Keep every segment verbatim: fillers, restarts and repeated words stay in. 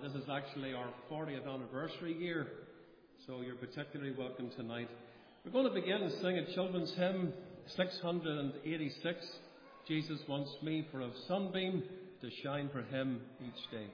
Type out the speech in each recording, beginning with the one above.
This is actually our fortieth anniversary year, so you're particularly welcome tonight. We're going to begin and sing a children's hymn, six hundred eighty-six, Jesus Wants Me for a Sunbeam to Shine for Him Each Day.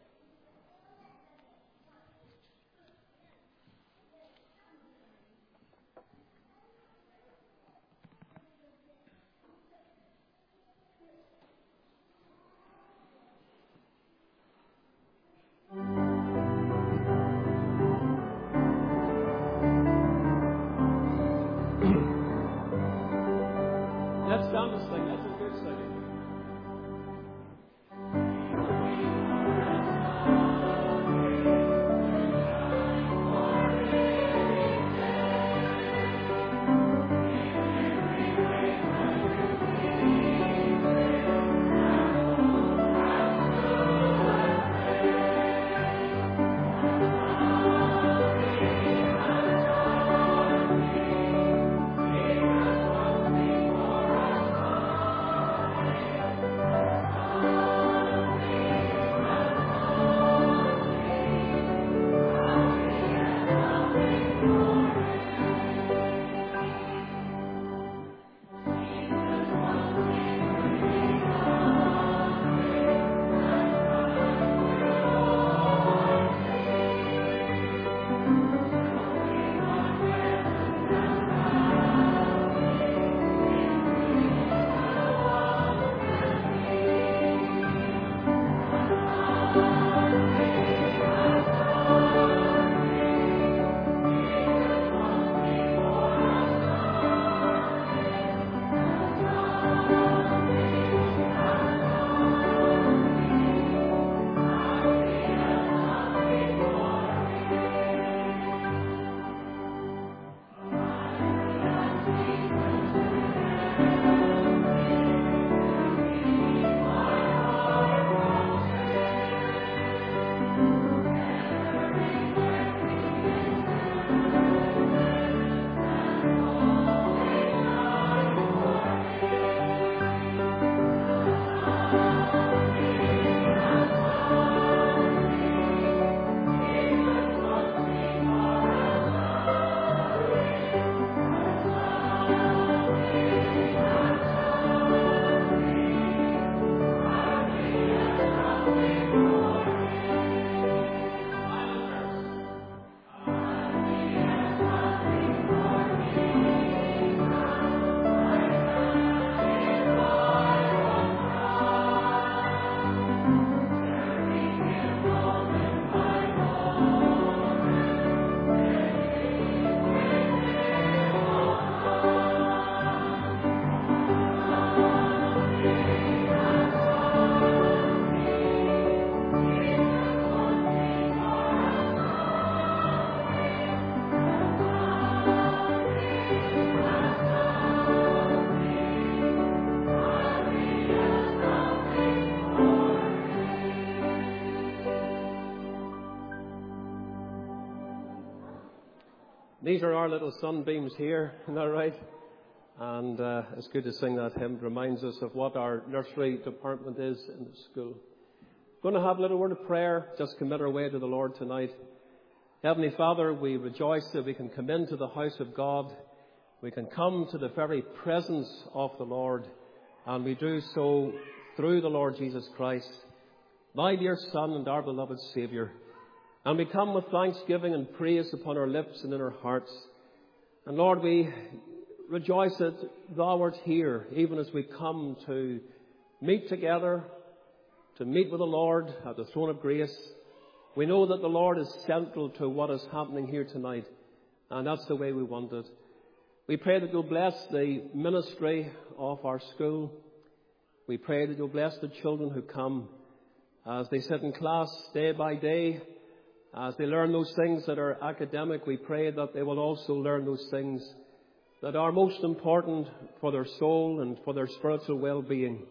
These are our little sunbeams here, isn't that right? And uh, it's good to sing that hymn. It reminds us of what our nursery department is in the school. Going to have a little word of prayer, just commit our way to the Lord tonight. Heavenly Father, we rejoice that we can come into the house of God. We can come to the very presence of the Lord. And we do so through the Lord Jesus Christ, thy dear Son and our beloved Saviour. And we come with thanksgiving and praise upon our lips and in our hearts. And Lord, we rejoice that thou art here, even as we come to meet together, to meet with the Lord at the throne of grace. We know that the Lord is central to what is happening here tonight, and that's the way we want it. We pray that you'll bless the ministry of our school. We pray that you'll bless the children who come as they sit in class day by day. As they learn those things that are academic, we pray that they will also learn those things that are most important for their soul and for their spiritual well-being.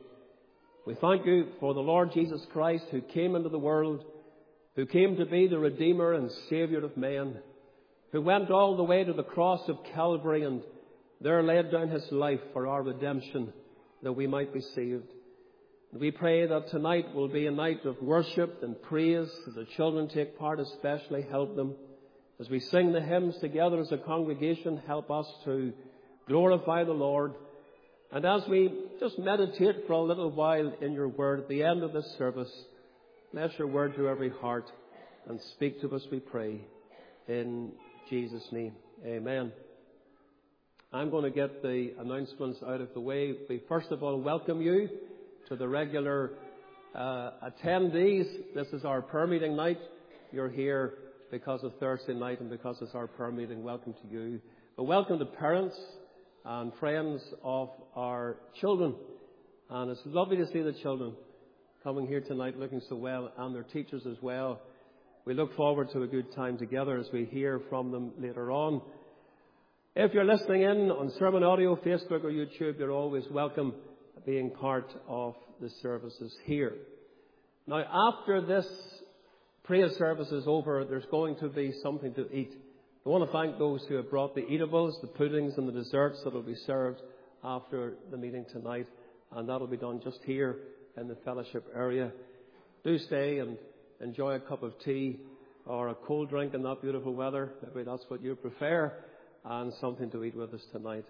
We thank you for the Lord Jesus Christ, who came into the world, who came to be the Redeemer and Saviour of men, who went all the way to the cross of Calvary and there laid down his life for our redemption, that we might be saved. We pray that tonight will be a night of worship and praise. As the children take part especially, help them. As we sing the hymns together as a congregation, help us to glorify the Lord. And as we just meditate for a little while in your word at the end of this service, bless your word to every heart and speak to us, we pray. In Jesus' name, amen. I'm going to get the announcements out of the way. We first of all welcome you to the regular uh, attendees. This is our prayer meeting night. You're here because of Thursday night and because it's our prayer meeting. Welcome to you. But welcome to parents and friends of our children. And it's lovely to see the children coming here tonight looking so well, and their teachers as well. We look forward to a good time together as we hear from them later on. If you're listening in on Sermon Audio, Facebook or YouTube, you're always welcome being part of the services here. Now, after this praise service is over, there's going to be something to eat. I want to thank those who have brought the eatables, the puddings and the desserts that will be served after the meeting tonight. And that will be done just here in the fellowship area. Do stay and enjoy a cup of tea or a cold drink in that beautiful weather. Maybe that's what you prefer. And something to eat with us tonight.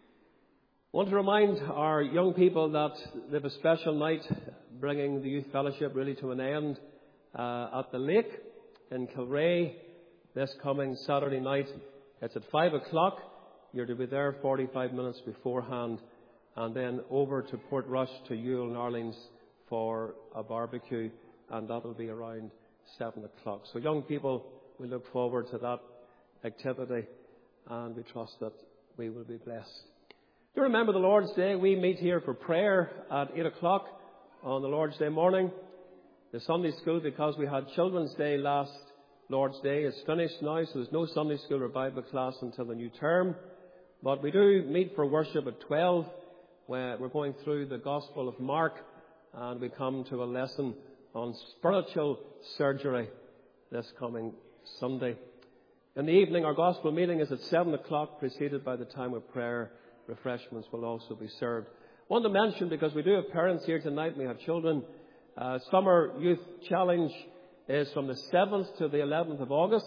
I want to remind our young people that they have a special night bringing the youth fellowship really to an end uh, at the lake in Kilrea this coming Saturday night. It's at five o'clock. You're to be there forty-five minutes beforehand, and then over to Portrush to Ewell and Arlings for a barbecue, and that will be around seven o'clock. So young people, we look forward to that activity, and we trust that we will be blessed. Do you remember the Lord's Day? We meet here for prayer at eight o'clock on the Lord's Day morning. The Sunday school, because we had Children's Day last Lord's Day, is finished now, so there's no Sunday school or Bible class until the new term. But we do meet for worship at twelve, where we're going through the Gospel of Mark, and we come to a lesson on spiritual surgery this coming Sunday. In the evening, our gospel meeting is at seven o'clock, preceded by the time of prayer. Refreshments will also be served. I want to mention, because we do have parents here tonight, we have children, uh, Summer Youth Challenge is from the seventh to the eleventh of August,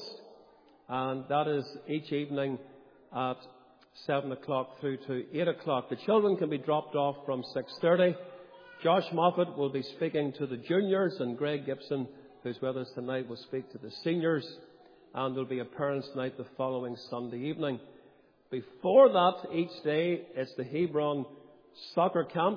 and that is each evening at seven o'clock through to eight o'clock. The children can be dropped off from six thirty. Josh Moffat will be speaking to the juniors, and Greg Gibson, who's with us tonight, will speak to the seniors. And there'll be a parents' night the following Sunday evening. Before that, each day, it's the Hebron soccer camp.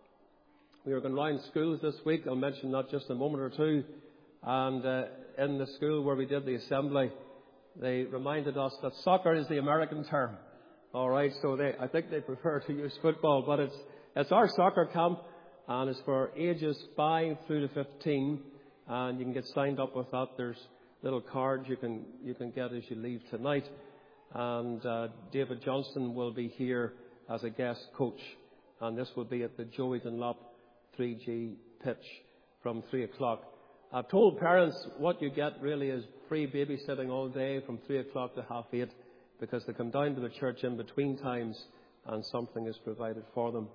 We are going around schools this week. I'll mention that just a moment or two. And uh, in the school where we did the assembly, they reminded us that soccer is the American term. All right, so they, I think they prefer to use football, but it's it's our soccer camp, and it's for ages five through to fifteen, and you can get signed up with that. There's little cards you can you can get as you leave tonight. And uh, David Johnston will be here as a guest coach, and this will be at the Joey Dunlop three G pitch from three o'clock. I've told parents what you get really is free babysitting all day from three o'clock to half eight, because they come down to the church in between times and something is provided for them.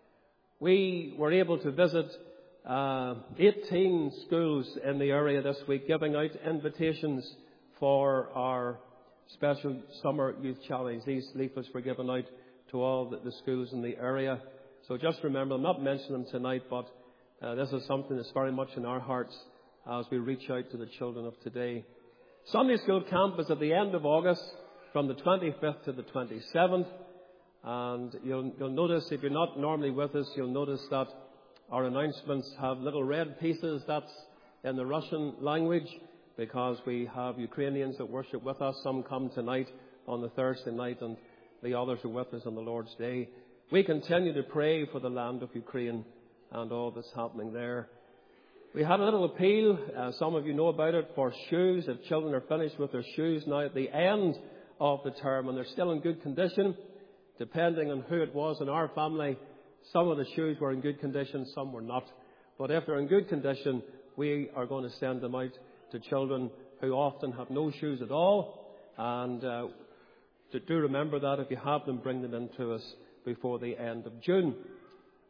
We were able to visit uh, eighteen schools in the area this week, giving out invitations for our special Summer Youth Challenge. These leaflets were given out to all the, the schools in the area. So just remember, I'm not mentioning them tonight, but uh, this is something that's very much in our hearts as we reach out to the children of today. Sunday school camp is at the end of August, from the twenty-fifth to the twenty-seventh. And you'll, you'll notice, if you're not normally with us, you'll notice that our announcements have little red pieces. That's in the Russian language, because we have Ukrainians that worship with us. Some come tonight on the Thursday night, and the others are with us on the Lord's Day. We continue to pray for the land of Ukraine and all that's happening there. We had a little appeal, uh, some of you know about it, for shoes. If children are finished with their shoes now at the end of the term and they're still in good condition, depending on who it was in our family, some of the shoes were in good condition, some were not. But if they're in good condition, we are going to send them out to children who often have no shoes at all. And uh, to do remember that if you have them, bring them in to us before the end of June.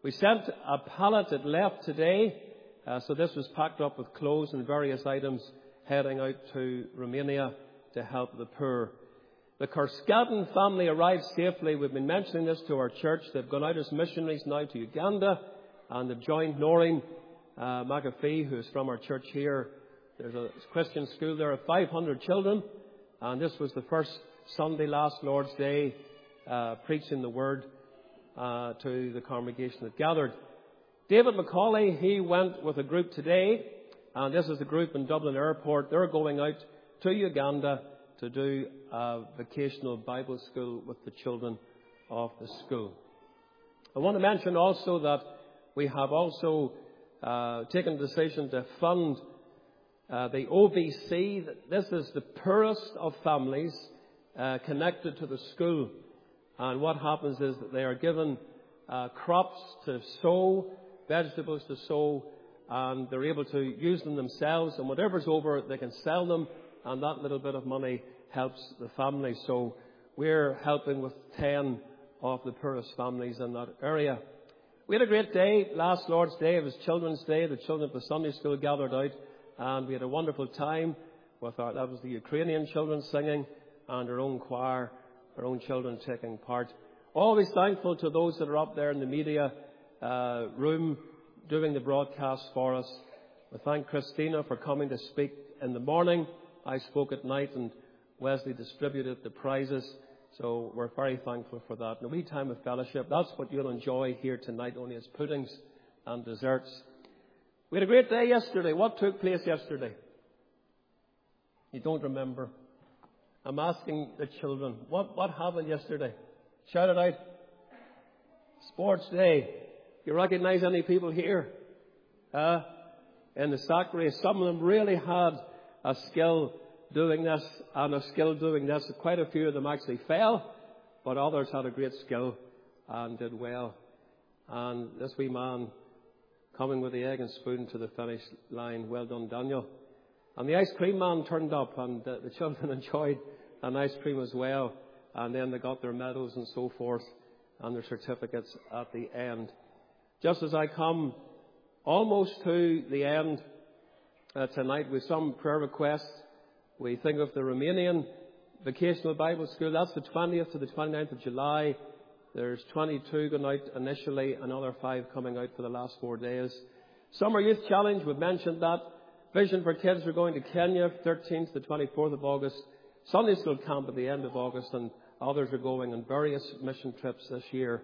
We sent a pallet that left today, uh, so this was packed up with clothes and various items heading out to Romania to help the poor. The Kerskaden family arrived safely. We've been mentioning this to our church. They've gone out as missionaries now to Uganda, and they've joined Noreen uh, McAfee, who is from our church here. There's a Christian school there of five hundred children, and this was the first Sunday last Lord's Day uh, preaching the word uh, to the congregation that gathered. David McCauley, he went with a group today, and this is the group in Dublin Airport. They're going out to Uganda to do a vocational Bible school with the children of the school. I want to mention also that we have also uh, taken the decision to fund uh, the O B C. This is the poorest of families uh, connected to the school. And what happens is that they are given uh, crops to sow, vegetables to sow, and they're able to use them themselves. And whatever's over, they can sell them, and that little bit of money helps the family. So we're helping with ten of the poorest families in that area. We had a great day last Lord's Day. It was Children's Day. The children of the Sunday school gathered out, and we had a wonderful time with our, that was the Ukrainian children singing, and our own choir, our own children taking part. Always thankful to those that are up there in the media uh, room doing the broadcast for us. We thank Christina for coming to speak in the morning. I spoke at night, and Wesley distributed the prizes. So we're very thankful for that. And a wee time of fellowship, that's what you'll enjoy here tonight, only as puddings and desserts. We had a great day yesterday. What took place yesterday? You don't remember. I'm asking the children, what, what happened yesterday? Shout it out. Sports Day. You recognize any people here? Uh, in the sack race, some of them really had a skill doing this and a skill doing this. Quite a few of them actually fell, but others had a great skill and did well. And this wee man coming with the egg and spoon to the finish line. Well done, Daniel. And the ice cream man turned up, and the, the children enjoyed an ice cream as well. And then they got their medals and so forth and their certificates at the end. Just as I come almost to the end uh, tonight with some prayer requests, we think of the Romanian Vocational Bible School. That's the twentieth to the twenty-ninth of July. There's twenty-two going out initially, another five coming out for the last four days. Summer Youth Challenge, we've mentioned that. Vision for Kids, we're going to Kenya, thirteenth to the twenty-fourth of August. Sunday School Camp at the end of August, and others are going on various mission trips this year.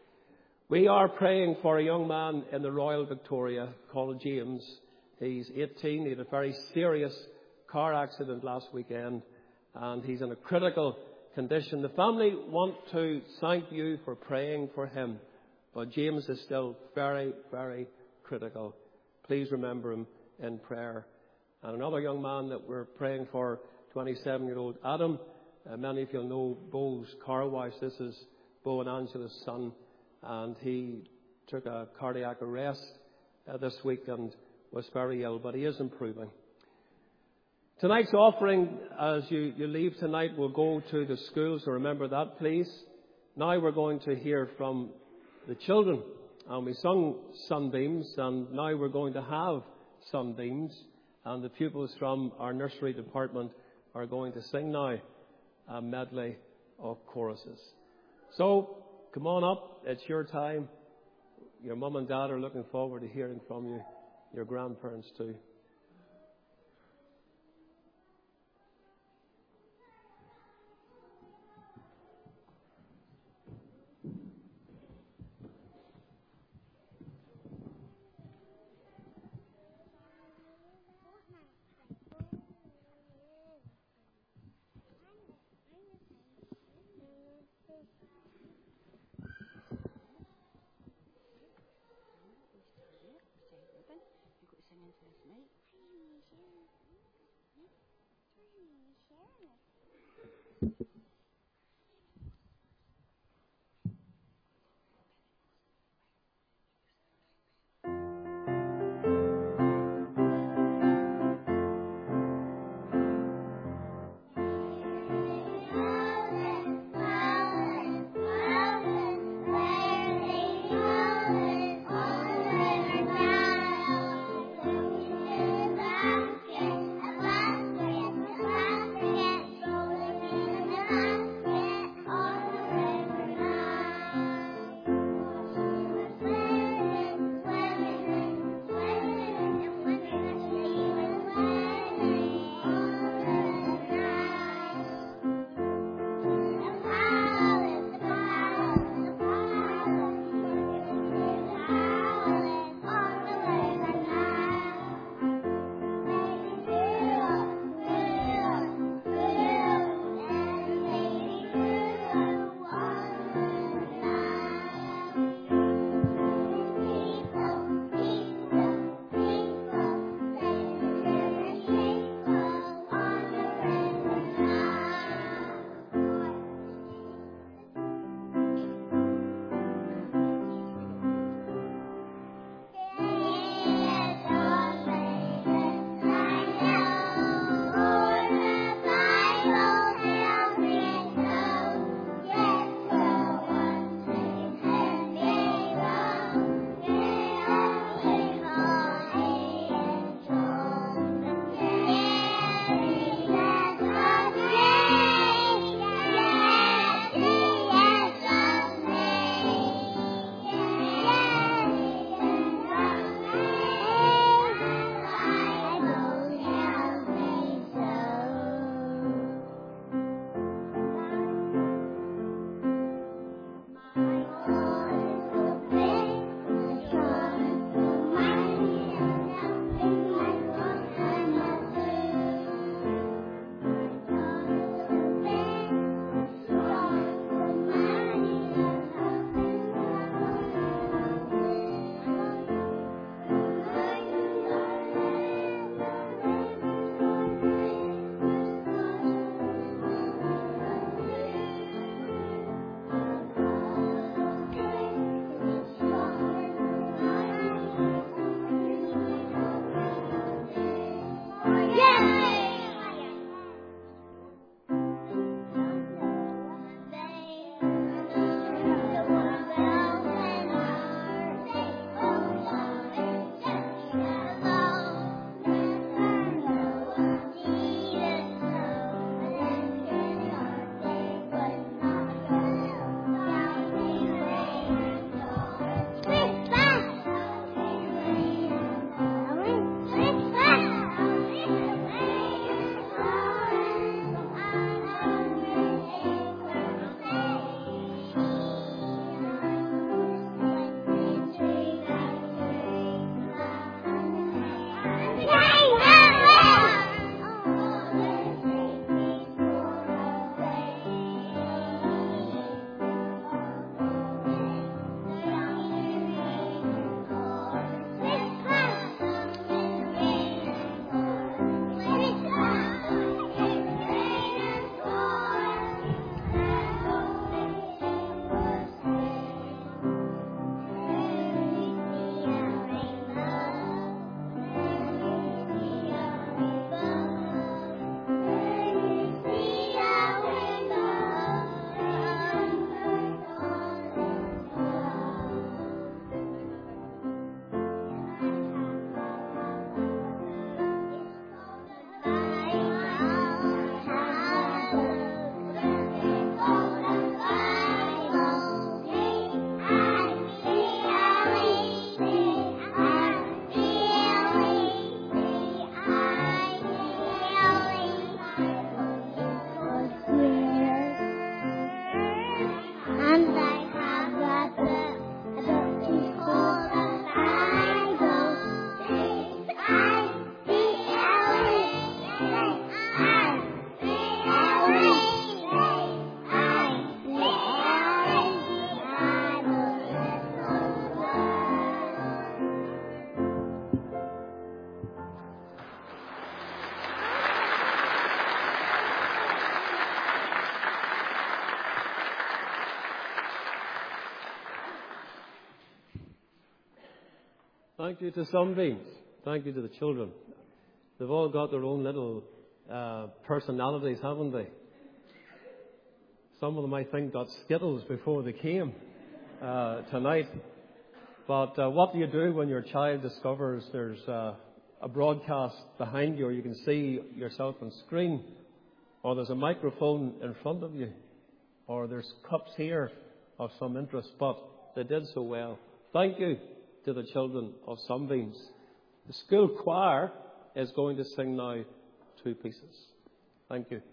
We are praying for a young man in the Royal Victoria called James. He's eighteen. He had a very serious car accident last weekend, and he's in a critical condition. The family want to thank you for praying for him, but James is still very, very critical. Please remember him in prayer. And another young man that we're praying for, twenty-seven-year-old Adam. Uh, many of you know Bo's car wash. This is Bo and Angela's son, and he took a cardiac arrest uh, this week and was very ill, but he is improving. Tonight's offering, as you, you leave tonight, will go to the school, so remember that, please. Now we're going to hear from the children, and we sung Sunbeams, and now we're going to have Sunbeams, and the pupils from our nursery department are going to sing now a medley of choruses. So, come on up, it's your time. Your mum and dad are looking forward to hearing from you, your grandparents too. Hallelujah. Thank you to Sunbeams. Thank you to the children. They've all got their own little uh, personalities, haven't they? Some of them, I think, got Skittles before they came uh, tonight. But uh, what do you do when your child discovers there's uh, a broadcast behind you, or you can see yourself on screen, or there's a microphone in front of you, or there's cups here of some interest? But they did so well. Thank you to the children of Sunbeams. The school choir is going to sing now two pieces. Thank you.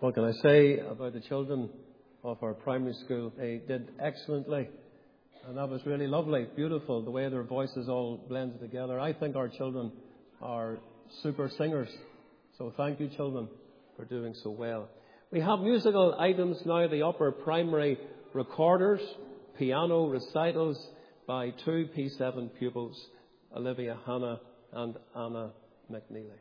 What can I say about the children of our primary school? They did excellently. And that was really lovely, beautiful, the way their voices all blended together. I think our children are super singers. So thank you, children, for doing so well. We have musical items now, the upper primary recorders, piano recitals by two P seven pupils, Olivia Hanna and Anna McNeely.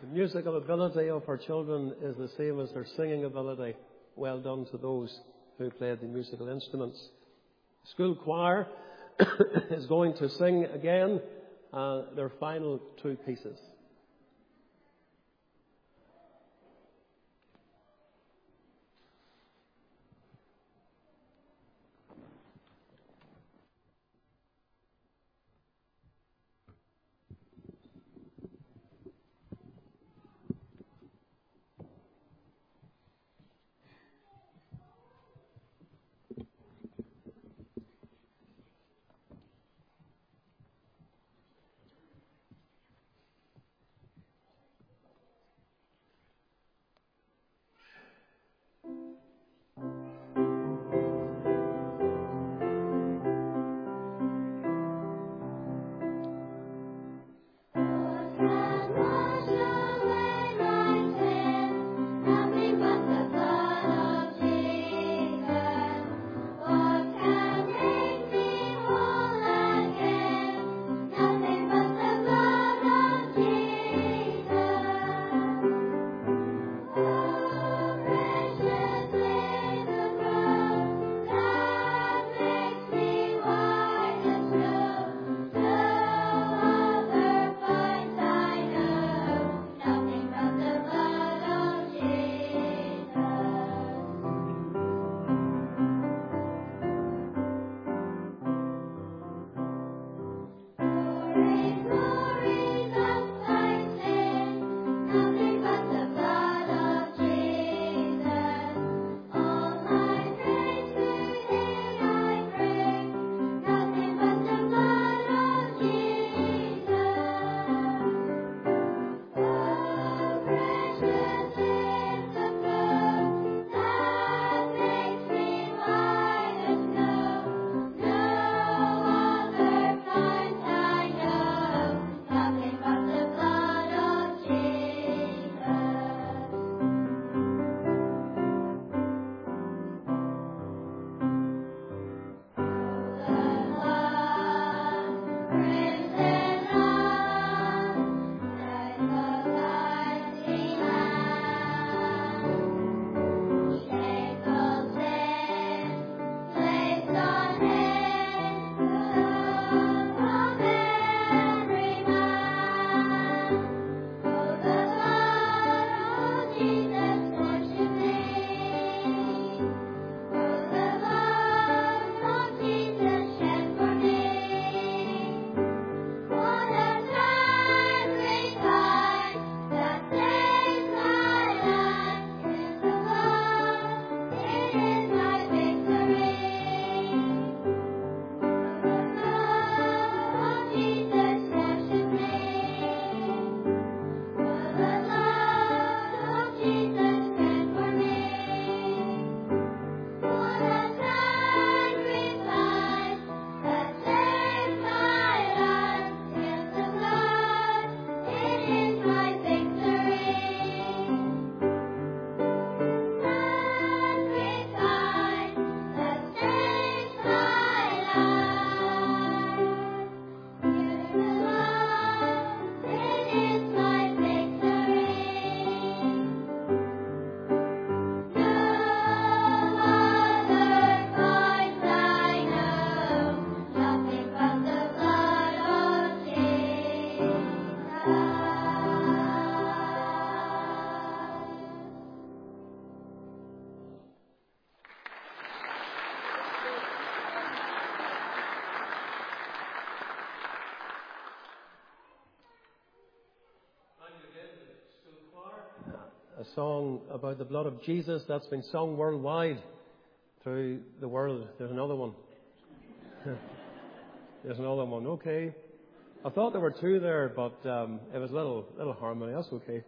The musical ability of our children is the same as their singing ability. Well done to those who played the musical instruments. The school choir is going to sing again uh, their final two pieces. A song about the blood of Jesus that's been sung worldwide through the world. There's another one. There's another one. Okay. I thought there were two there, but um, it was a little, little harmony. That's okay.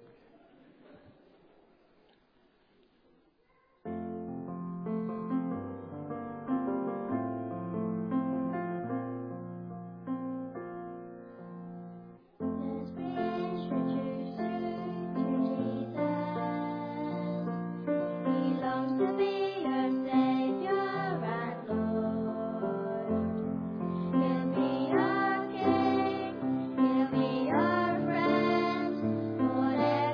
Whatever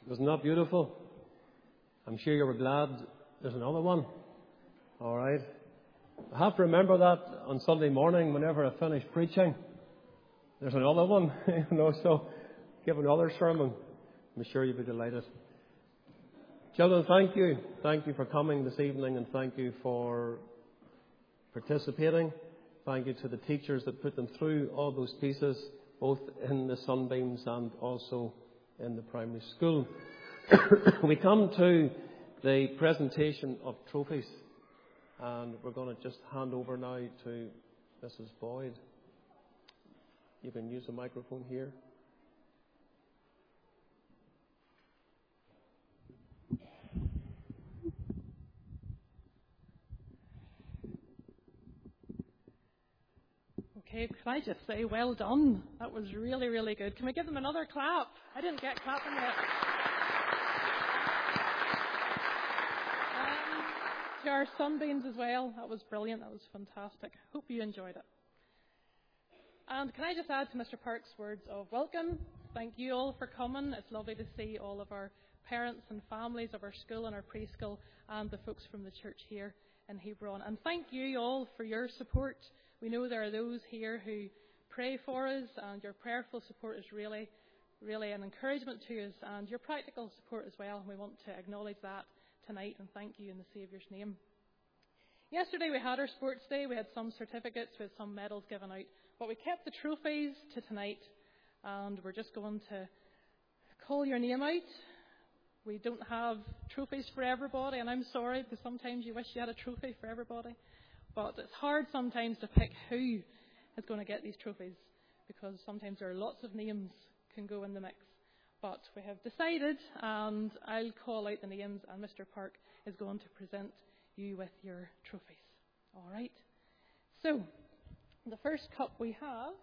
Wasn't that beautiful? I'm sure you were glad there's another one. All right. I have to remember that on Sunday morning whenever I finish preaching. There's another one, you know, so give another sermon. I'm sure you'll be delighted. Children, thank you. Thank you for coming this evening, and thank you for participating. Thank you to the teachers that put them through all those pieces, both in the Sunbeams and also in the primary school. We come to the presentation of trophies, and we're going to just hand over now to Missus Boyd. You can use the microphone here. Okay, can I just say, well done. That was really, really good. Can we give them another clap? I didn't get clapping yet. Um, to our Sunbeams as well. That was brilliant. That was fantastic. Hope you enjoyed it. And can I just add to Mister Park's words of welcome? Thank you all for coming. It's lovely to see all of our parents and families of our school and our preschool and the folks from the church here in Hebron. And thank you all for your support. We know there are those here who pray for us, and your prayerful support is really, really an encouragement to us, and your practical support as well. And we want to acknowledge that tonight and thank you in the Saviour's name. Yesterday we had our sports day. We had some certificates, we had some medals given out, but we kept the trophies to tonight, and we're just going to call your name out. We don't have trophies for everybody, and I'm sorry, because sometimes you wish you had a trophy for everybody. But it's hard sometimes to pick who is going to get these trophies, because sometimes there are lots of names can go in the mix. But we have decided, and I'll call out the names, and Mister Park is going to present you with your trophies. All right. So, the first cup we have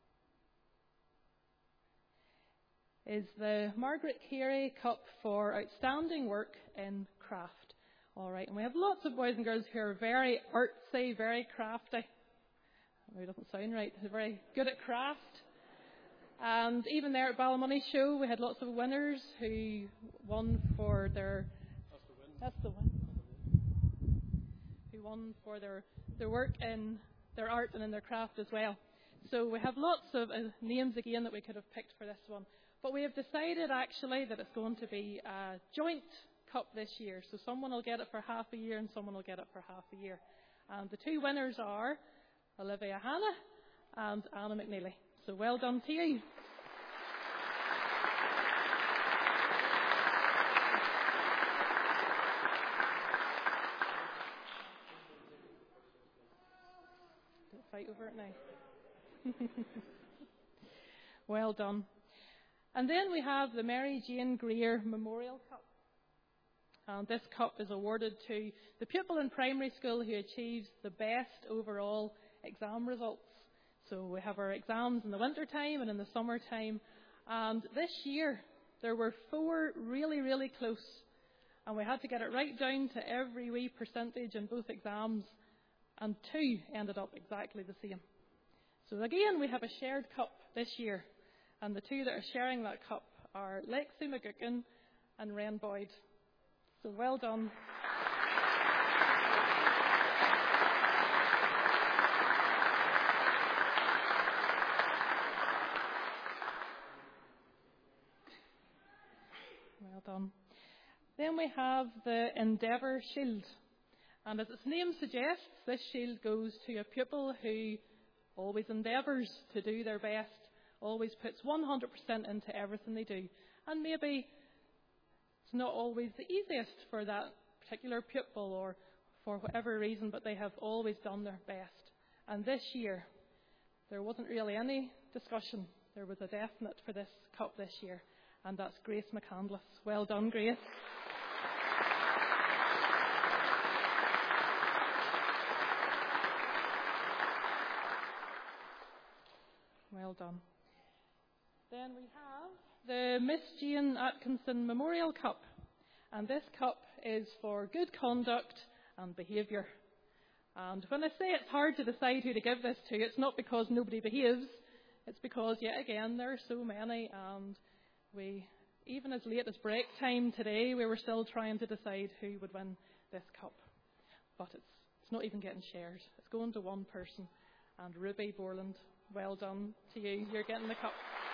is the Margaret Carey Cup for Outstanding Work in Craft. All right, and we have lots of boys and girls who are very artsy, very crafty. It doesn't sound right. They're very good at craft. And even there at Ballymoney Show, we had lots of winners who won for their... That's the win. That's the win. Who won for their, their work in their art and in their craft as well. So we have lots of uh, names again that we could have picked for this one. But we have decided actually that it's going to be a joint cup this year. So someone will get it for half a year and someone will get it for half a year. And the two winners are Olivia Hanna and Anna McNeely. So well done to you. Don't fight over it now. Well done. And then we have the Mary Jane Greer Memorial Cup. And this cup is awarded to the pupil in primary school who achieves the best overall exam results. So we have our exams in the winter time and in the summer time. And this year there were four really, really close. And we had to get it right down to every wee percentage in both exams. And two ended up exactly the same. So again, we have a shared cup this year. And the two that are sharing that cup are Lexi McGuckin and Ren Boyd. So well done. Well done. Then we have the Endeavour Shield. And as its name suggests, this shield goes to a pupil who always endeavours to do their best, always puts one hundred percent into everything they do. And maybe it's not always the easiest for that particular pupil or for whatever reason, but they have always done their best. And this year, there wasn't really any discussion. There was a definite for this cup this year, and that's Grace McCandless. Well done, Grace. Well done. Then we have the Miss Jane Atkinson Memorial Cup. And this cup is for good conduct and behaviour. And when I say it's hard to decide who to give this to, it's not because nobody behaves. It's because, yet again, there are so many, and we even as late as break time today, we were still trying to decide who would win this cup. But it's, it's not even getting shared. It's going to one person. And Ruby Borland, well done to you. You're getting the cup.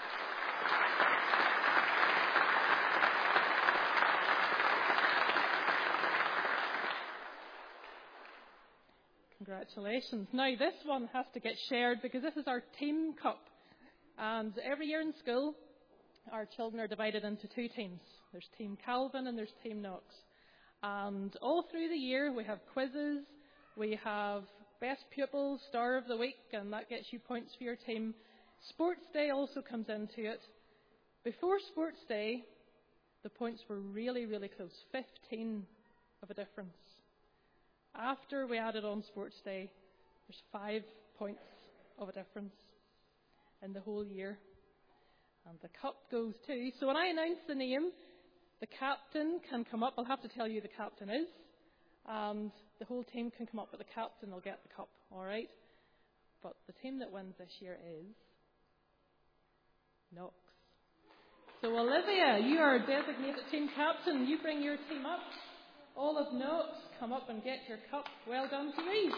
Congratulations. Now, this one has to get shared because this is our team cup. And every year in school, our children are divided into two teams. There's Team Calvin and there's Team Knox. And all through the year, we have quizzes, we have Best Pupils, Star of the Week, and that gets you points for your team. Sports Day also comes into it. Before Sports Day, the points were really, really close, fifteen of a difference. After we added on Sports Day, there's five points of a difference in the whole year. And the cup goes to... So when I announce the name, the captain can come up. I'll have to tell you who the captain is. And the whole team can come up, but the captain will get the cup, all right? But the team that wins this year is Knox. So Olivia, you are designated team captain. You bring your team up. All of Knox, come up and get your cup. Well done to you.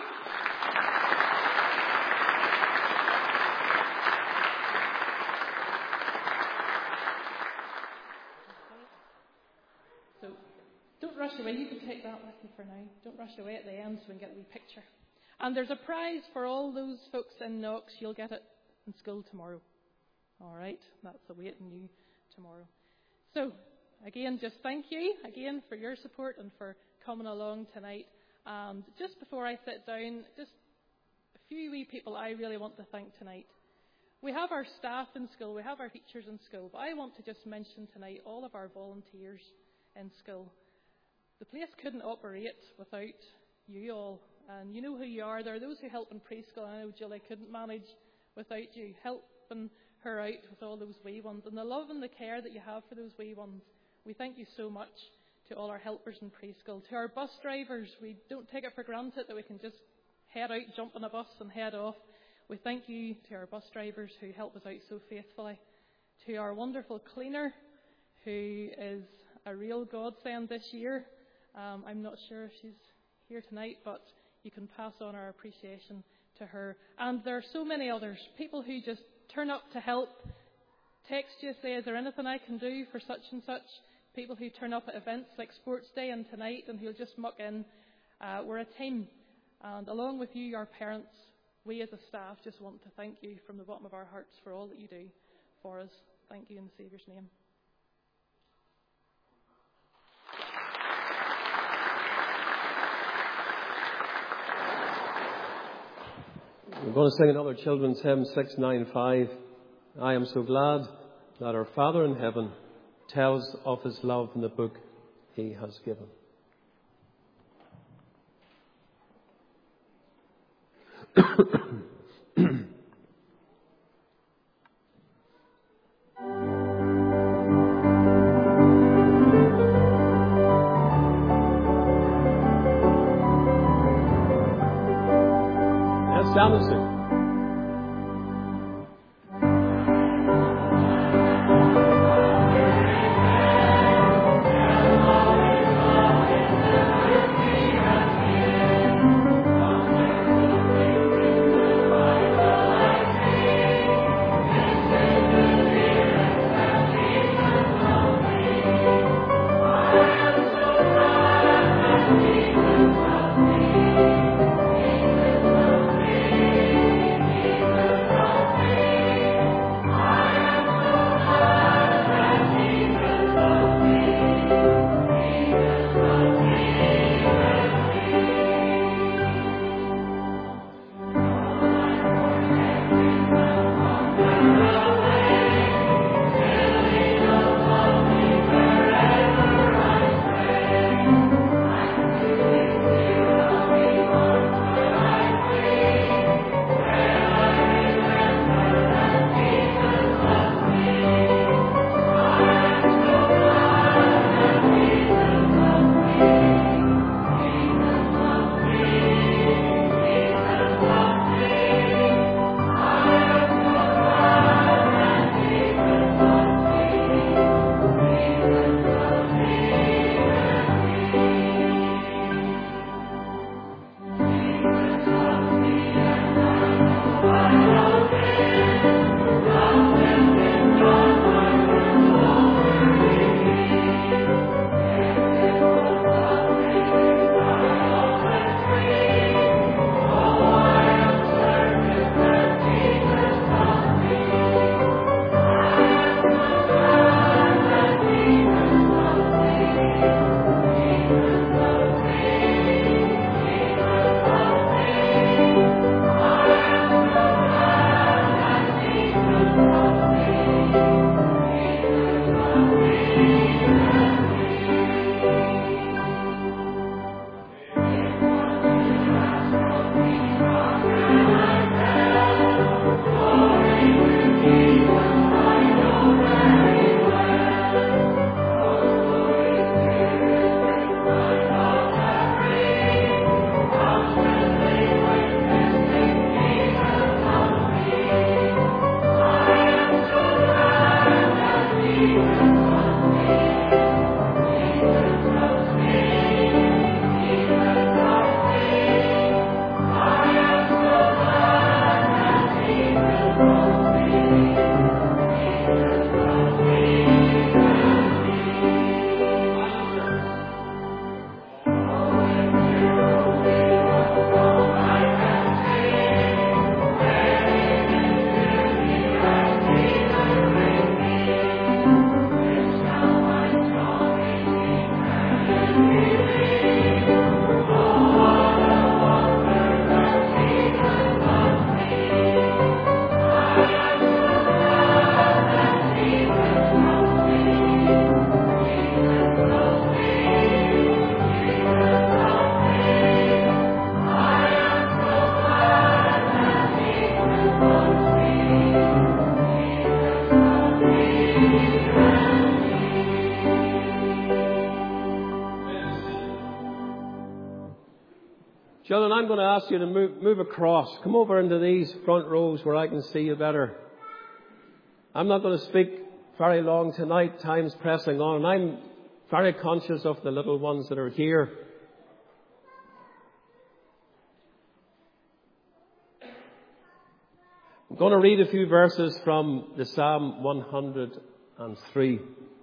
So don't rush away. You can take that with you for now. Don't rush away at the end so we can get a wee picture. And there's a prize for all those folks in Knox. You'll get it in school tomorrow. All right? That's awaiting you tomorrow. So, again, just thank you again for your support and for coming along tonight. And just before I sit down, just a few wee people I really want to thank tonight. We have our staff in school, we have our teachers in school, but I want to just mention tonight all of our volunteers in school. The place couldn't operate without you all. And you know who you are. There are those who help in preschool. I know Julie couldn't manage without you helping her out with all those wee ones. And the love and the care that you have for those wee ones. We thank you so much to all our helpers in preschool. To our bus drivers, we don't take it for granted that we can just head out, jump on a bus and head off. We thank you to our bus drivers who help us out so faithfully. To our wonderful cleaner, who is a real godsend this year. Um, I'm not sure if she's here tonight, but you can pass on our appreciation to her. And there are so many others, people who just turn up to help, text you, say, is there anything I can do for such and such? People who turn up at events like Sports Day and tonight and who'll just muck in. Uh, we're a team. And along with you, our parents, we as a staff just want to thank you from the bottom of our hearts for all that you do for us. Thank you in the Saviour's name. We're going to sing another children's hymn, six ninety-five. I am so glad that our Father in heaven tells of his love in the book he has given. Let's stand and sing. Thank you. Children, I'm going to ask you to move, move across. Come over into these front rows where I can see you better. I'm not going to speak very long tonight. Time's pressing on. I'm very conscious of the little ones that are here. I'm going to read a few verses from the Psalm one hundred three.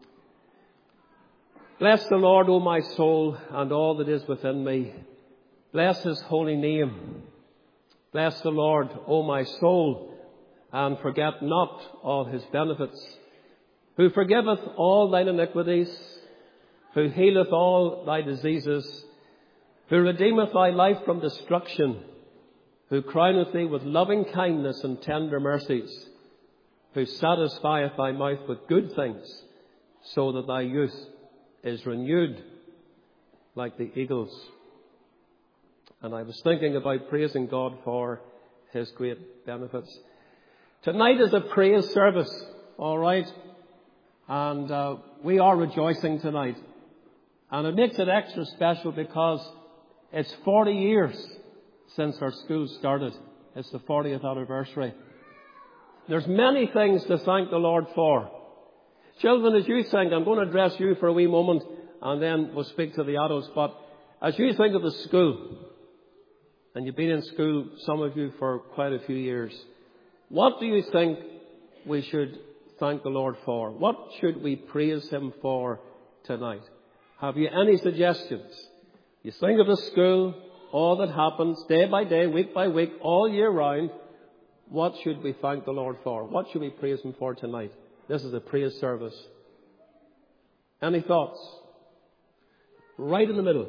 Bless the Lord, O my soul, and all that is within me. Bless his holy name. Bless the Lord, O my soul, and forget not all his benefits, who forgiveth all thine iniquities, who healeth all thy diseases, who redeemeth thy life from destruction, who crowneth thee with loving kindness and tender mercies, who satisfieth thy mouth with good things, so that thy youth is renewed like the eagles. And I was thinking about praising God for his great benefits. Tonight is a praise service, all right? And uh, we are rejoicing tonight. And it makes it extra special because it's forty years since our school started. It's the fortieth anniversary. There's many things to thank the Lord for. Children, as you think, I'm going to address you for a wee moment and then we'll speak to the adults. But as you think of the school, and you've been in school, some of you, for quite a few years, what do you think we should thank the Lord for? What should we praise him for tonight? Have you any suggestions? You think of the school, all that happens day by day, week by week, all year round. What should we thank the Lord for? What should we praise him for tonight? This is a praise service. Any thoughts? Right in the middle.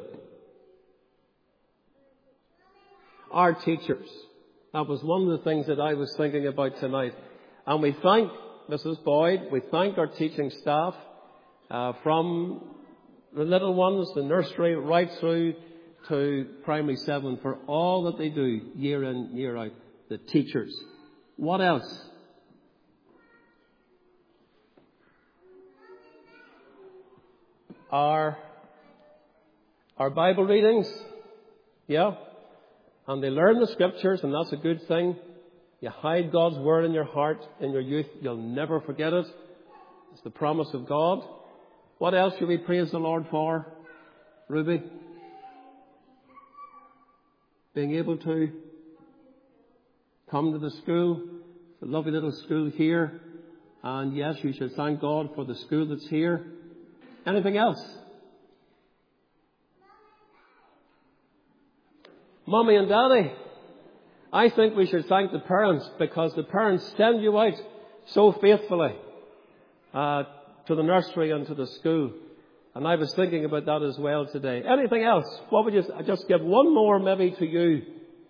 Our teachers. That was one of the things that I was thinking about tonight. And we thank Missus Boyd, we thank our teaching staff, uh, from the little ones, the nursery, right through to primary seven, for all that they do year in, year out. The teachers. What else? Our, our Bible readings. Yeah. And they learn the scriptures, and that's a good thing. You hide God's word in your heart, in your youth. You'll never forget it. It's the promise of God. What else should we praise the Lord for, Ruby? Being able to come to the school. It's a lovely little school here. And yes, you should thank God for the school that's here. Anything else? Mommy and Daddy. I think we should thank the parents, because the parents send you out so faithfully uh, to the nursery and to the school. And I was thinking about that as well today. Anything else? What would you I just give one more maybe to you?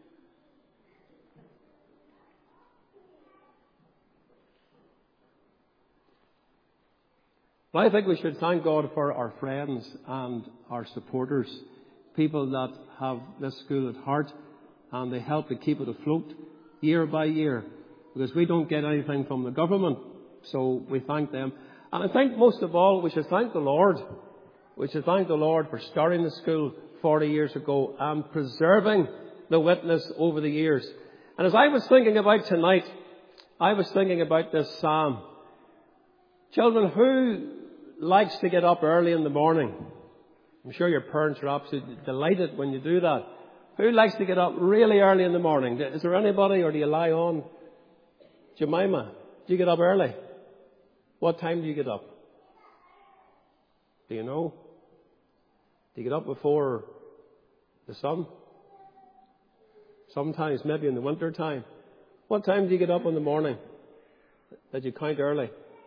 Well, I think we should thank God for our friends and our supporters, people that have this school at heart, and they help to keep it afloat year by year, because we don't get anything from the government, so we thank them. And I think most of all, we should thank the Lord. We should thank the Lord for starting the school forty years ago and preserving the witness over the years. And as I was thinking about tonight, I was thinking about this psalm. Children, who likes to get up early in the morning? I'm sure your parents are absolutely delighted when you do that. Who likes to get up really early in the morning? Is there anybody, or do you lie on? Jemima, do you get up early? What time do you get up? Do you know? Do you get up before the sun? Sometimes, maybe in the winter time. What time do you get up in the morning that you count early?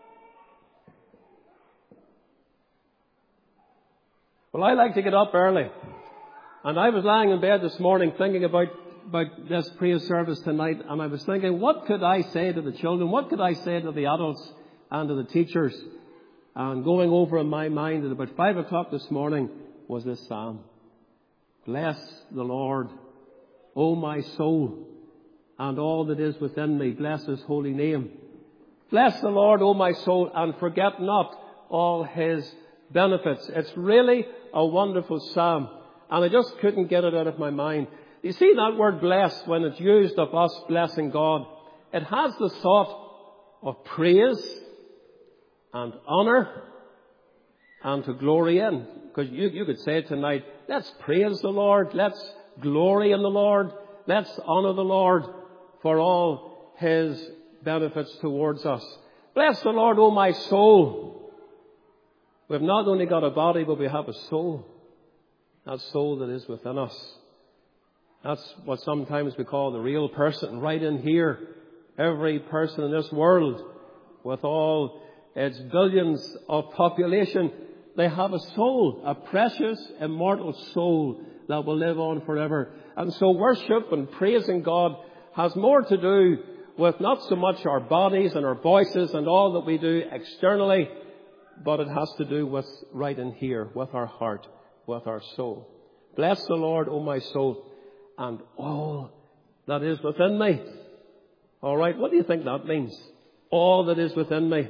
Well, I like to get up early. And I was lying in bed this morning thinking about, about this praise service tonight, and I was thinking, what could I say to the children? What could I say to the adults and to the teachers? And going over in my mind at about five o'clock this morning was this psalm. Bless the Lord, O my soul, and all that is within me. Bless his holy name. Bless the Lord, O my soul, and forget not all his benefits. It's really a wonderful psalm. And I just couldn't get it out of my mind. You see that word bless, when it's used of us blessing God, it has the thought of praise and honour and to glory in. Because you, you could say tonight, let's praise the Lord, let's glory in the Lord, let's honour the Lord for all His benefits towards us. Bless the Lord, O my soul. We've not only got a body, but we have a soul. That soul that is within us. That's what sometimes we call the real person, right in here. Every person in this world, with all its billions of population, they have a soul, a precious, immortal soul that will live on forever. And so worship and praising God has more to do with not so much our bodies and our voices and all that we do externally, but it has to do with right in here, with our heart, with our soul. Bless the Lord, O my soul, and all that is within me. All right, what do you think that means? All that is within me.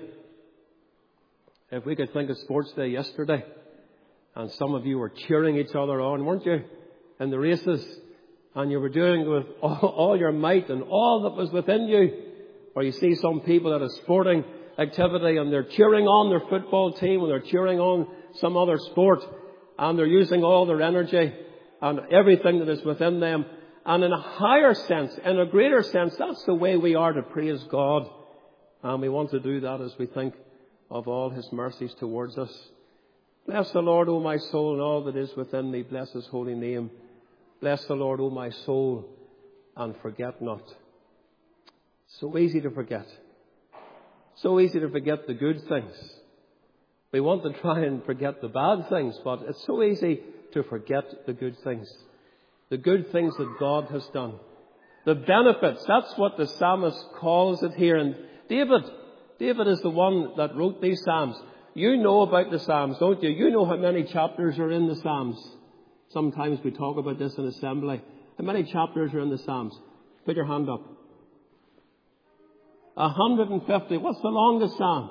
If we could think of Sports Day yesterday, and some of you were cheering each other on, weren't you, in the races, and you were doing it with all, all your might and all that was within you. Or you see some people at a sporting activity and they're cheering on their football team or they're cheering on some other sport, and they're using all their energy and everything that is within them. And in a higher sense, in a greater sense, that's the way we are to praise God. And we want to do that as we think of all His mercies towards us. Bless the Lord, O my soul, and all that is within me. Bless His holy name. Bless the Lord, O my soul, and forget not. So easy to forget. So easy to forget the good things. We want to try and forget the bad things, but it's so easy to forget the good things. The good things that God has done. The benefits, that's what the psalmist calls it here. And David, David is the one that wrote these psalms. You know about the psalms, don't you? You know how many chapters are in the psalms. Sometimes we talk about this in assembly. How many chapters are in the psalms? Put your hand up. one hundred fifty. What's the longest psalm?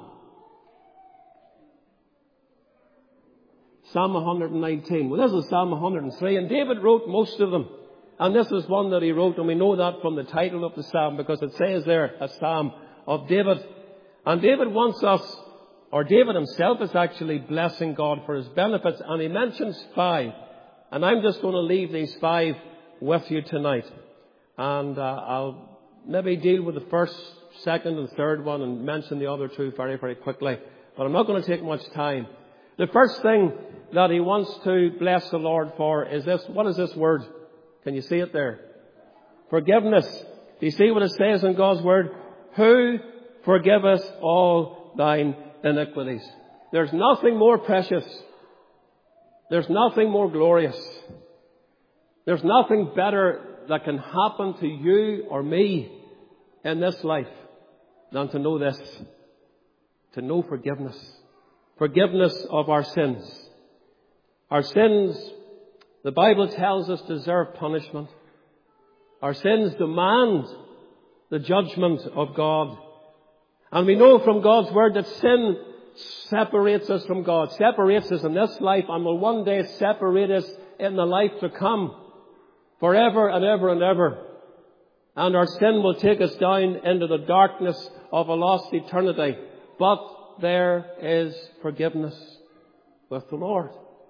Psalm one hundred nineteen. Well, this is Psalm one hundred three, and David wrote most of them. And this is one that he wrote, and we know that from the title of the psalm, because it says there, a psalm of David. And David wants us, or David himself is actually blessing God for His benefits, and he mentions five. And I'm just going to leave these five with you tonight. And uh, I'll maybe deal with the first, second, and third one, and mention the other two very, very quickly. But I'm not going to take much time. The first thing that he wants to bless the Lord for is this. What is this word? Can you see it there? Forgiveness. Do you see what it says in God's word? Who forgiveth all thine iniquities. There's nothing more precious. There's nothing more glorious. There's nothing better that can happen to you or me in this life than to know this. To know forgiveness. Forgiveness of our sins. Our sins, the Bible tells us, deserve punishment. Our sins demand the judgment of God. And we know from God's word that sin separates us from God, separates us in this life, and will one day separate us in the life to come, forever and ever and ever. And our sin will take us down into the darkness of a lost eternity. But there is forgiveness with the Lord.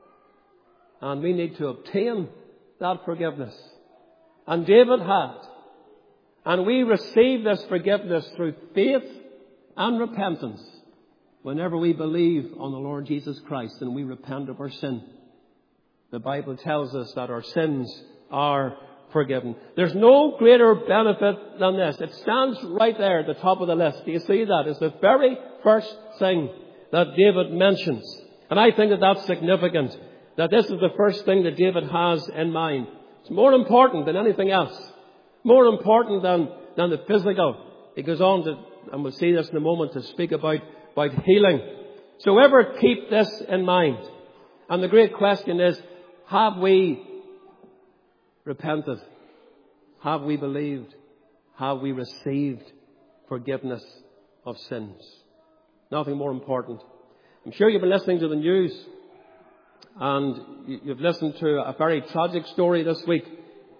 And we need to obtain that forgiveness. And David had. And we receive this forgiveness through faith and repentance whenever we believe on the Lord Jesus Christ and we repent of our sin. The Bible tells us that our sins are forgiven. There's no greater benefit than this. It stands right there at the top of the list. Do you see that? It's the very first thing that David mentions. And I think that that's significant, that this is the first thing that David has in mind. It's more important than anything else. More important than, than the physical. He goes on to, and we'll see this in a moment, to speak about, about healing. So ever keep this in mind. And the great question is, have we repented? Have we believed? Have we received forgiveness of sins? Nothing more important. I'm sure you've been listening to the news, and you've listened to a very tragic story this week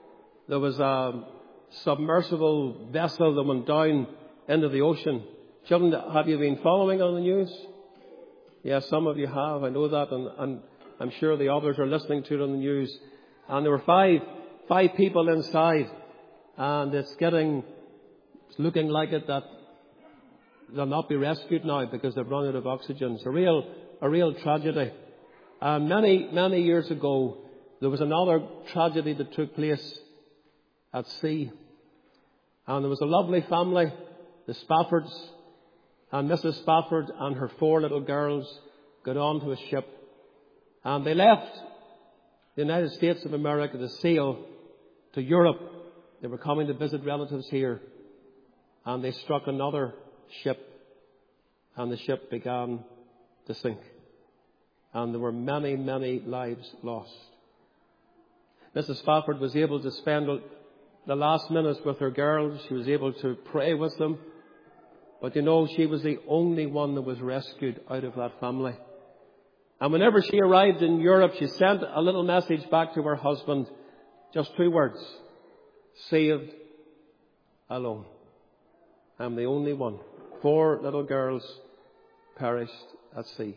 there was a submersible vessel that went down into the ocean. Children, have you been following on the news? Yes, some of you have. I know that, and, and I'm sure the others are listening to it on the news. And there were five, five people inside, and it's getting, it's looking like it that they'll not be rescued now because they've run out of oxygen. It's a real, a real tragedy. And many, many years ago, there was another tragedy that took place at sea. And there was a lovely family, the Spaffords, and Missus Spafford and her four little girls got onto a ship. And they left the United States of America to sail to Europe. They were coming to visit relatives here. And they struck another ship, and the ship began to sink. And there were many, many lives lost. Missus Spafford was able to spend the last minutes with her girls. She was able to pray with them. But you know, she was the only one that was rescued out of that family. And whenever she arrived in Europe, she sent a little message back to her husband. Just two words. Saved alone. I'm the only one. Four little girls perished at sea.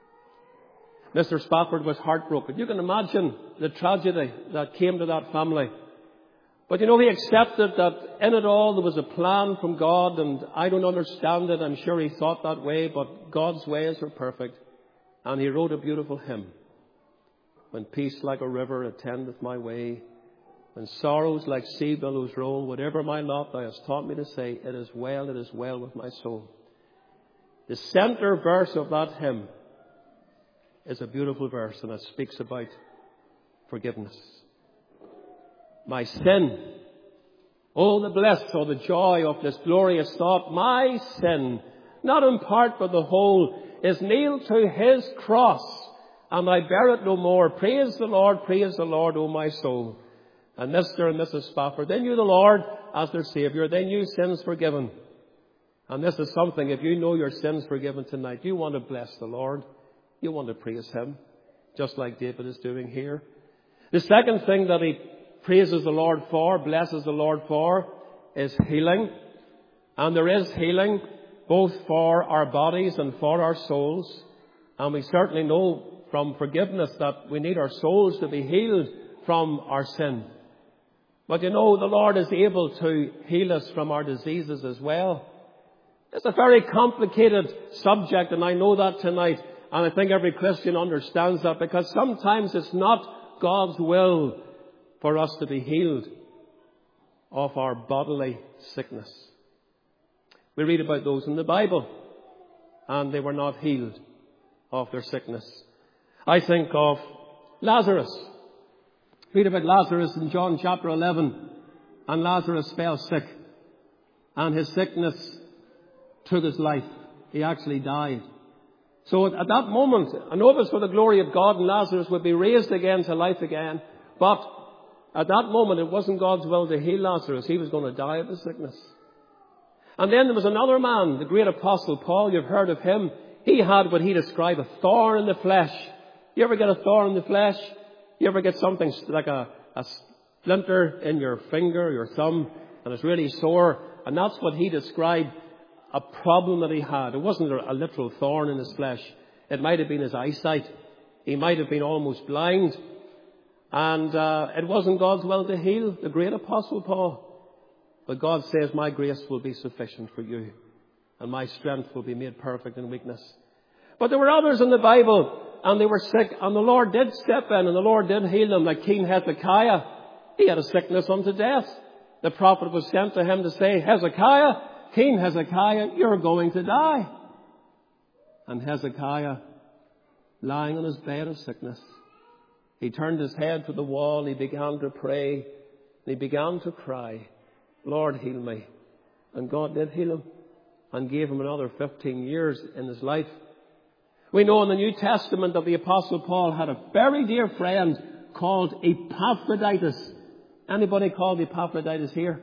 Mister Spafford was heartbroken. You can imagine the tragedy that came to that family. But you know, he accepted that in it all there was a plan from God, and I don't understand it. I'm sure he thought that way, but God's ways are perfect. And he wrote a beautiful hymn. When peace like a river attendeth my way, when sorrows like sea billows roll, whatever my lot thou hast taught me to say, it is well, it is well with my soul. The centre verse of that hymn is a beautiful verse, and it speaks about forgiveness. My sin, oh the bliss, oh the joy of this glorious thought, my sin, not in part but the whole, is nailed to his cross, and I bear it no more. Praise the Lord, praise the Lord, O my soul. And Mister and Missus Spafford, they knew the Lord as their Saviour. They knew sins forgiven. And this is something, if you know your sins forgiven tonight, you want to bless the Lord. You want to praise Him, just like David is doing here. The second thing that he praises the Lord for, blesses the Lord for, is healing. And there is healing both for our bodies and for our souls. And we certainly know from forgiveness that we need our souls to be healed from our sin. But you know, the Lord is able to heal us from our diseases as well. It's a very complicated subject, and I know that tonight. And I think every Christian understands that, because sometimes it's not God's will for us to be healed of our bodily sickness. We read about those in the Bible, and they were not healed of their sickness. I think of Lazarus. Read about Lazarus in John chapter eleven, and Lazarus fell sick, and his sickness took his life. He actually died. So at that moment, I know it was for the glory of God, and Lazarus would be raised again to life again, but at that moment it wasn't God's will to heal Lazarus. He was going to die of the sickness. And then there was another man, the great apostle Paul. You've heard of him. He had what he described a thorn in the flesh. You ever get a thorn in the flesh? You ever get something like a, a splinter in your finger or your thumb, and it's really sore? And that's what he described, a problem that he had. It wasn't a literal thorn in his flesh. It might have been his eyesight. He might have been almost blind. And uh, it wasn't God's will to heal the great apostle Paul. But God says, my grace will be sufficient for you, and my strength will be made perfect in weakness. But there were others in the Bible, and they were sick, and the Lord did step in, and the Lord did heal them, like King Hezekiah. He had a sickness unto death. The prophet was sent to him to say, Hezekiah, King Hezekiah, you're going to die. And Hezekiah, lying on his bed of sickness, he turned his head to the wall, and he began to pray, and he began to cry, Lord, heal me. And God did heal him and gave him another fifteen years in his life. We know in the New Testament that the Apostle Paul had a very dear friend called Epaphroditus. Anybody called Epaphroditus here?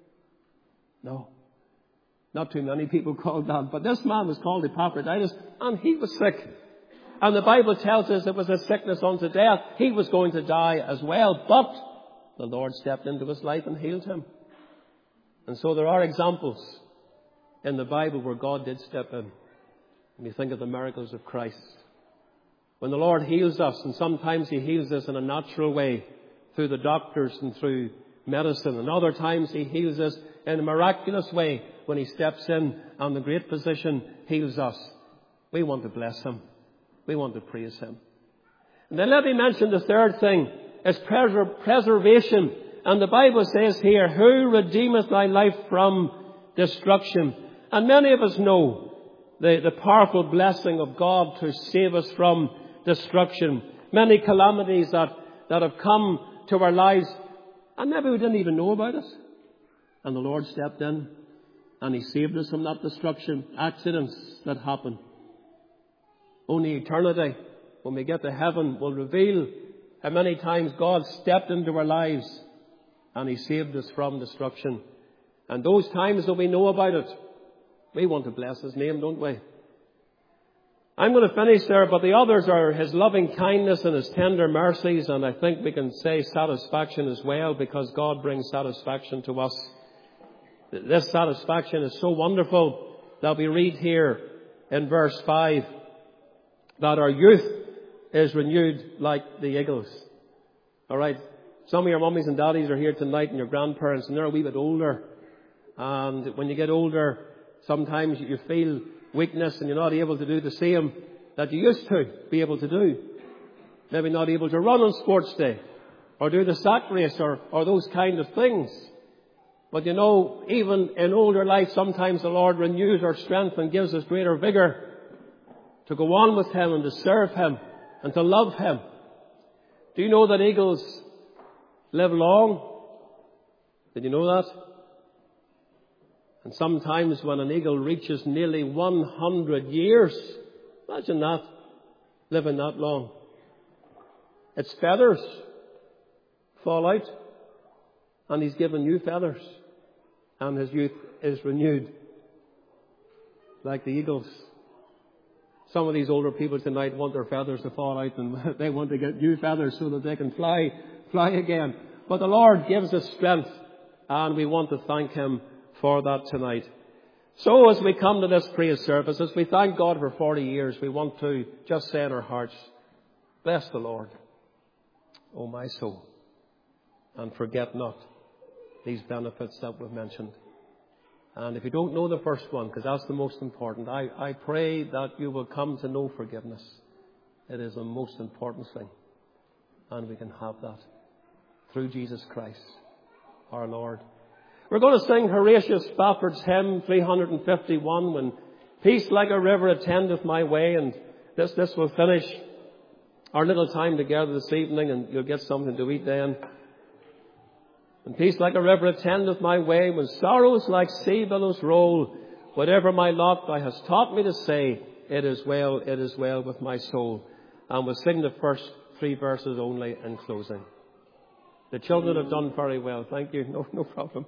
No. Not too many people called that. But this man was called Epaphroditus, and he was sick. And the Bible tells us it was a sickness unto death. He was going to die as well. But the Lord stepped into his life and healed him. And so there are examples in the Bible where God did step in. When you think of the miracles of Christ. When the Lord heals us, and sometimes he heals us in a natural way through the doctors and through medicine, and other times he heals us in a miraculous way when he steps in and the great physician heals us. We want to bless him. We want to praise him. And then let me mention the third thing is preser- preservation. And the Bible says here, who redeemeth thy life from destruction? And many of us know the, the powerful blessing of God to save us from destruction. Many calamities that, that have come to our lives, and maybe we didn't even know about it. And the Lord stepped in and he saved us from that destruction. Accidents that happen. Only eternity, when we get to heaven, will reveal how many times God stepped into our lives and he saved us from destruction. And those times that we know about it, we want to bless his name, don't we? I'm going to finish there, but the others are his loving kindness and his tender mercies, and I think we can say satisfaction as well, because God brings satisfaction to us. This satisfaction is so wonderful that we read here in verse five that our youth is renewed like the eagles. All right. Some of your mummies and daddies are here tonight, and your grandparents, and they're a wee bit older. And when you get older, sometimes you feel weakness and you're not able to do the same that you used to be able to do. Maybe not able to run on sports day or do the sack race or, or those kind of things. But you know, even in older life, sometimes the Lord renews our strength and gives us greater vigor to go on with him and to serve him and to love him. Do you know that eagles live long? Did you know that? And sometimes when an eagle reaches nearly one hundred years, imagine that, living that long. Its feathers fall out, and he's given new feathers, and his youth is renewed like the eagles. Some of these older people tonight want their feathers to fall out, and they want to get new feathers so that they can fly, fly again. But the Lord gives us strength, and we want to thank him for that tonight. So as we come to this praise service, as we thank God for forty years, we want to just say in our hearts, bless the Lord, O my soul, and forget not these benefits that we've mentioned. And if you don't know the first one, because that's the most important, I, I pray that you will come to know forgiveness. It is the most important thing. And we can have that through Jesus Christ, our Lord. We're going to sing Horatius Spafford's hymn three fifty-one, when peace like a river attendeth my way. And this, this will finish our little time together this evening, and you'll get something to eat then. And peace like a river attendeth my way, when sorrows like sea billows roll. Whatever my lot thou hast taught me to say, it is well, it is well with my soul. And we'll sing the first three verses only in closing. The children have done very well. Thank you. No, no problem.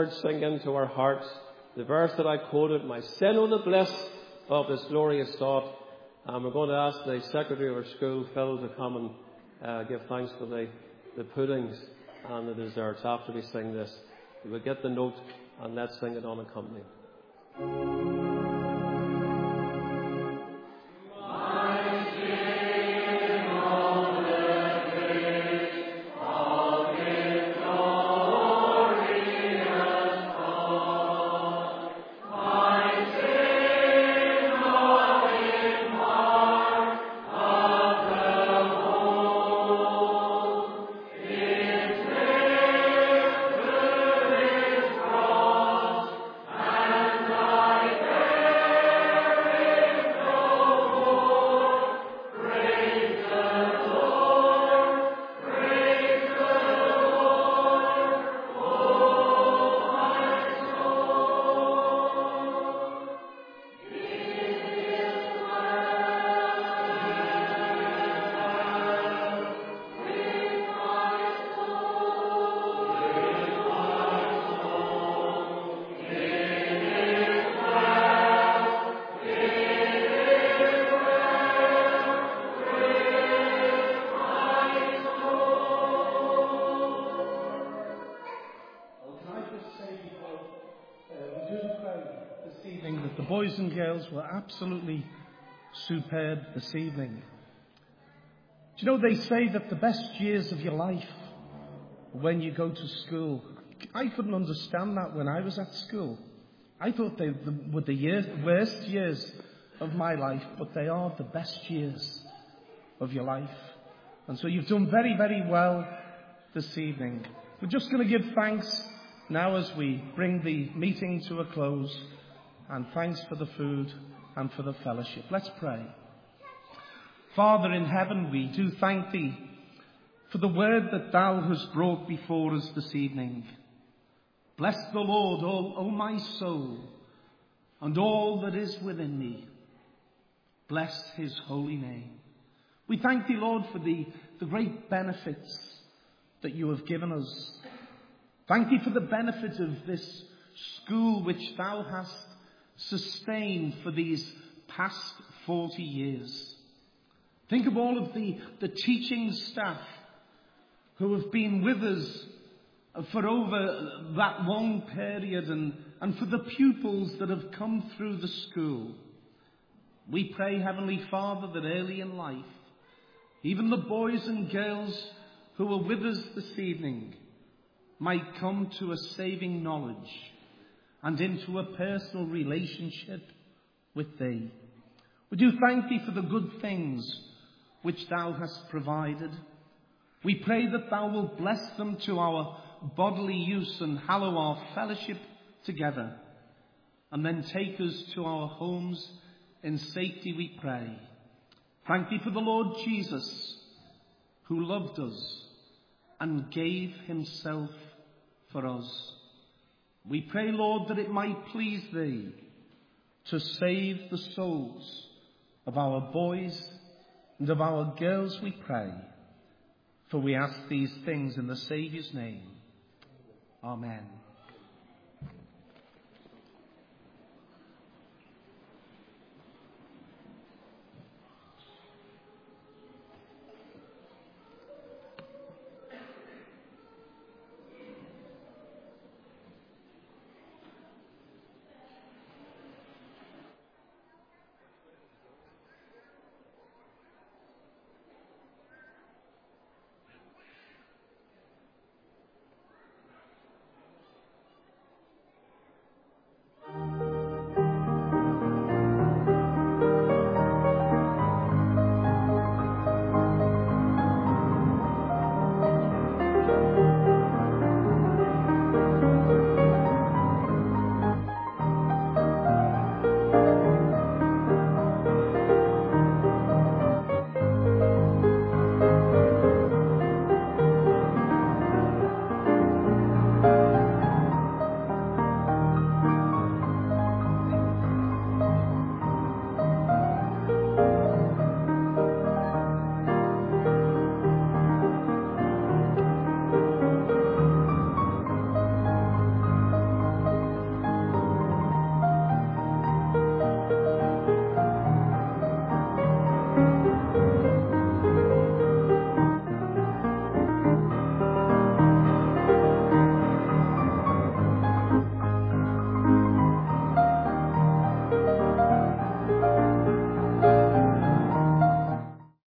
words sink into our hearts. The verse that I quoted, my sin o' the bliss of this glorious thought. And we're going to ask the secretary of our school, Phil, to come and uh, give thanks for the, the puddings and the desserts after we sing this. We will get the note and let's sing it unaccompanied. Boys and girls were absolutely superb this evening. Do you know, they say that the best years of your life are when you go to school. I couldn't understand that when I was at school. I thought they were the years, worst years of my life, but they are the best years of your life. And so you've done very, very well this evening. We're just going to give thanks now as we bring the meeting to a close. And thanks for the food and for the fellowship. Let's pray. Father in heaven, we do thank thee for the word that thou hast brought before us this evening. Bless the Lord, all, O my soul, and all that is within me. Bless his holy name. We thank thee, Lord, for the, the great benefits that you have given us. Thank thee for the benefit of this school which thou hast sustained for these past forty years. Think of all of the, the teaching staff who have been with us for over that long period, and, and for the pupils that have come through the school. We pray, Heavenly Father, that early in life, even the boys and girls who are with us this evening might come to a saving knowledge and into a personal relationship with thee. We do thank thee for the good things which thou hast provided. We pray that thou wilt bless them to our bodily use and hallow our fellowship together, and then take us to our homes in safety, we pray. Thank thee for the Lord Jesus, who loved us and gave himself for us. We pray, Lord, that it might please thee to save the souls of our boys and of our girls, we pray. For we ask these things in the Saviour's name. Amen.